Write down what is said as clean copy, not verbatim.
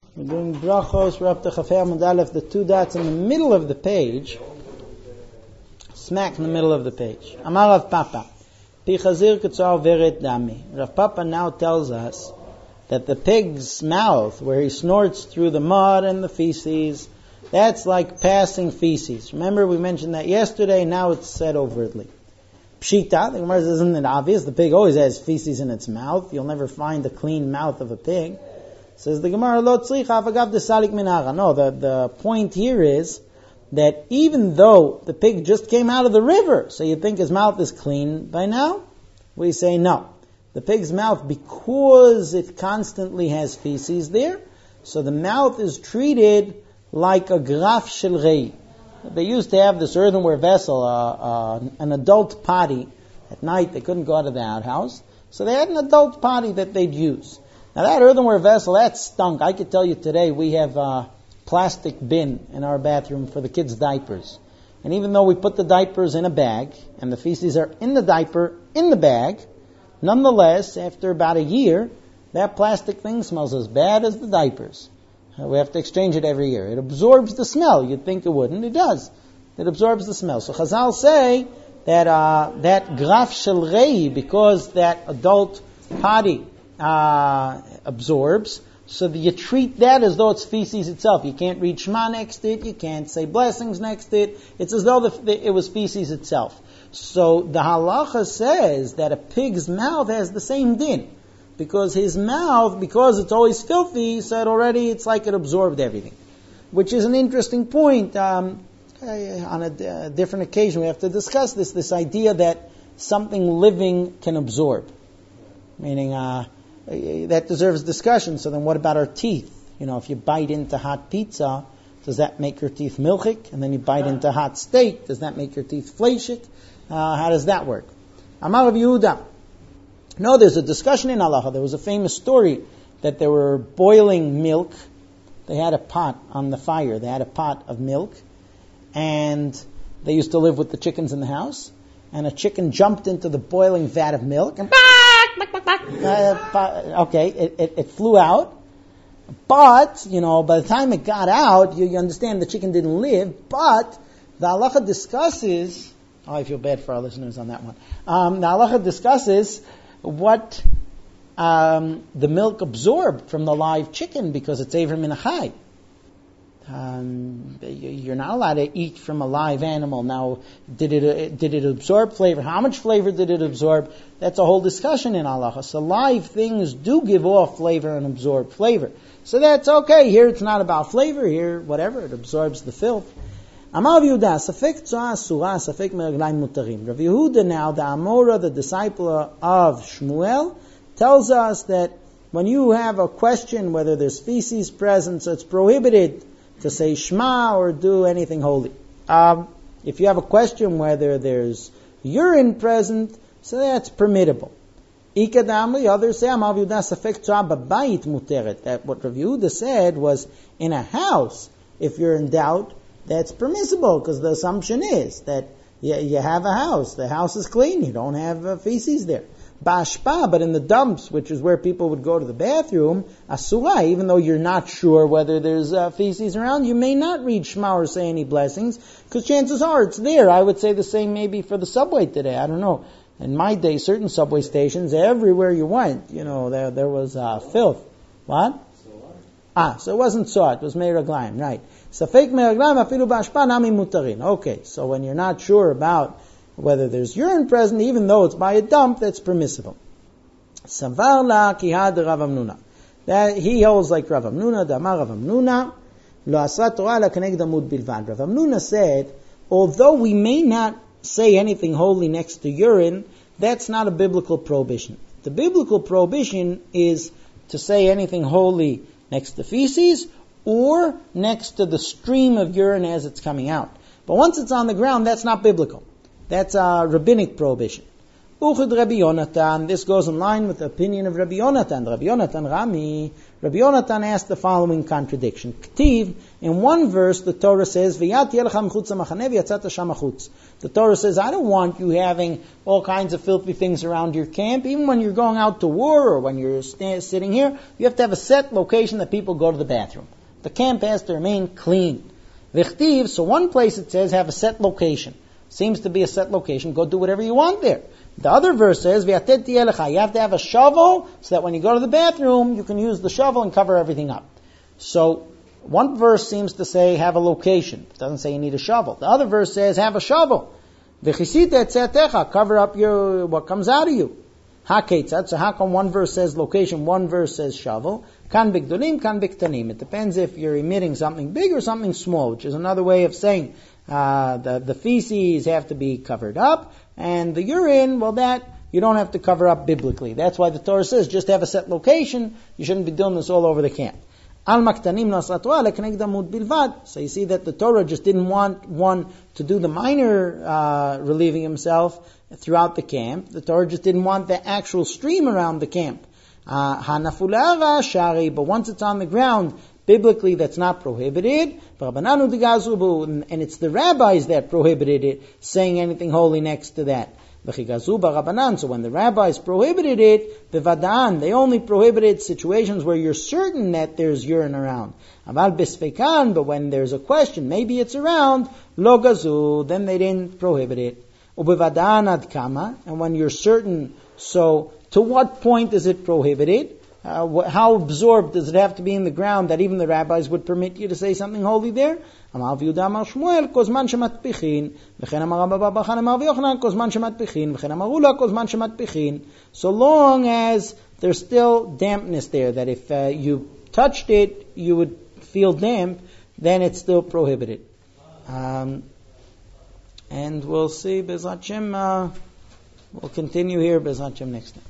We're doing brachos. We're up to Chafei Amud Aleph, the two dots in the middle of the page, smack in the middle of the page. Amar Rav Papa, Pi Chazir Ketzar Veret Dami. Rav Papa now tells us that the pig's mouth, where he snorts through the mud and the feces, that's like passing feces. Remember, we mentioned that yesterday. Now it's said overtly. Pshita, the Gemara says, isn't it obvious? The pig always has feces in its mouth. You'll never find a clean mouth of a pig. Says the Gemara, Lo tzricha avagav desalik minara. No, the point here is that even though the pig just came out of the river, so you think his mouth is clean by now, we say no. The pig's mouth, because it constantly has feces there, so the mouth is treated like a graf shel rei. They used to have this earthenware vessel, an adult potty. At night they couldn't go out of the outhouse, so they had an adult potty that they'd use. Now that earthenware vessel, that stunk. I could tell you today we have a plastic bin in our bathroom for the kids' diapers. And even though we put the diapers in a bag, and the feces are in the diaper, in the bag, nonetheless, after about a year, that plastic thing smells as bad as the diapers. We have to exchange it every year. It absorbs the smell. You'd think it wouldn't. It does. It absorbs the smell. So Chazal say that that graf shel rei, because that adult potty absorbs, so that you treat that as though it's feces itself. You can't read Shema next to it. You can't say blessings next to it. It's as though it was feces itself. So the halacha says that a pig's mouth has the same din. Because his mouth, because it's always filthy, so it's like it absorbed everything. Which is an interesting point. On a different occasion we have to discuss this idea that something living can absorb. Meaning, that deserves discussion. So then what about our teeth? If you bite into hot pizza, does that make your teeth milchik? And then you bite into hot steak, does that make your teeth fleshik? How does that work? Amar Rav Yehuda. No, there's a discussion in halacha. There was a famous story that they were boiling milk. They had a pot on the fire. They had a pot of milk. And they used to live with the chickens in the house. And a chicken jumped into the boiling vat of milk. And it flew out. But, by the time it got out, you understand the chicken didn't live. But the halacha discusses... Oh, I feel bad for our listeners on that one. The halacha discusses what the milk absorbed from the live chicken, because it's Eiver Min HaChai. You're not allowed to eat from a live animal. Now, did it absorb flavor? How much flavor did it absorb? That's a whole discussion in halacha. So live things do give off flavor and absorb flavor. So that's okay. Here it's not about flavor. Here, whatever, it absorbs the filth. Amar Rav Yehuda, Safek Tzoa Asura, Safek Meraglayim Mutarim. Rav Yehuda now, the Amora, the disciple of Shmuel, tells us that when you have a question whether there's feces present, so it's prohibited to say Shema or do anything holy. If you have a question whether there's urine present, so that's permittable. Ikadamli, others say, Amar Rav Yehuda, Safek Tzoa Babayit Muteret. That what Rav Yehuda said was, in a house, if you're in doubt, that's permissible, because the assumption is that you have a house. The house is clean. You don't have feces there. Bashpa, but in the dumps, which is where people would go to the bathroom, asura, even though you're not sure whether there's feces around, you may not read Shema or say any blessings, because chances are it's there. I would say the same maybe for the subway today. I don't know. In my day, certain subway stations, everywhere you went, there was filth. What? So it wasn't saw, it was Meiraglayim, right. Safek Meiraglayim afilu ba'ashpa nami mutarin. Okay, so when you're not sure about whether there's urine present, even though it's by a dump, that's permissible. Savar la kihad Rav Amnuna. That he holds like Rav Amnuna, Damar Rav Amnuna, lo asra Torah la keneged amud bilvad. Rav Amnuna said, although we may not say anything holy next to urine, that's not a biblical prohibition. The biblical prohibition is to say anything holy next to feces, or next to the stream of urine as it's coming out. But once it's on the ground, that's not biblical. That's a rabbinic prohibition. Uchud Rabbi Yonatan, this goes in line with the opinion of Rabbi Yonatan. Rabbi Yonatan Rami, Rabbi Yonatan asked the following contradiction. K'tiv, in one verse, the Torah says, V'yat yelcha mechutz ha'machane v'yatzata sham achutz. The Torah says, I don't want you having all kinds of filthy things around your camp. Even when you're going out to war or when you're sitting here, you have to have a set location that people go to the bathroom. The camp has to remain clean. V'chtiv, so one place it says, have a set location. Seems to be a set location. Go do whatever you want there. The other verse says, V'yatet yelecha. You have to have a shovel so that when you go to the bathroom, you can use the shovel and cover everything up. So, one verse seems to say, have a location. It doesn't say you need a shovel. The other verse says, have a shovel. V'chisita etzetecha. Cover up what comes out of you. Haketzat. So how come one verse says location, one verse says shovel? Kan bigdolim, kan biktanim. It depends if you're emitting something big or something small, which is another way of saying the feces have to be covered up, and the urine, well, that you don't have to cover up biblically. That's why the Torah says just have a set location. You shouldn't be doing this all over the camp. Al maktanim nasatwa leknegdamud bilvad. So you see that the Torah just didn't want one to do the minor relieving himself throughout the camp. The Torah just didn't want the actual stream around the camp. Hanafulara shari, but once it's on the ground, biblically that's not prohibited. And it's the rabbis that prohibited it, saying anything holy next to that. So when the rabbis prohibited it, they only prohibited situations where you're certain that there's urine around. But when there's a question, maybe it's around, then they didn't prohibit it. And when you're certain, so to what point is it prohibited? How absorbed does it have to be in the ground that even the rabbis would permit you to say something holy there? So long as there's still dampness there, that if you touched it, you would feel damp, then it's still prohibited. And we'll see, Bez Hashem, we'll continue here, Bez Hashem, next time.